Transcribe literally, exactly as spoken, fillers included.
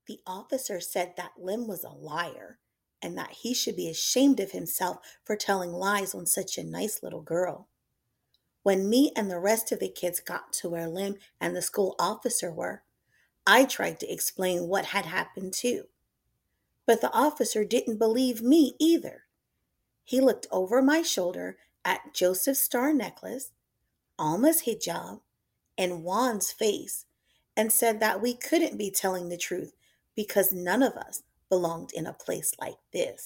The officer said that Lim was a liar and that he should be ashamed of himself for telling lies on such a nice little girl. When me and the rest of the kids got to where Lim and the school officer were, I tried to explain what had happened too. But the officer didn't believe me either. He looked over my shoulder at Joseph's star necklace, Alma's hijab, and Juan's face and said that we couldn't be telling the truth because none of us belonged in a place like this.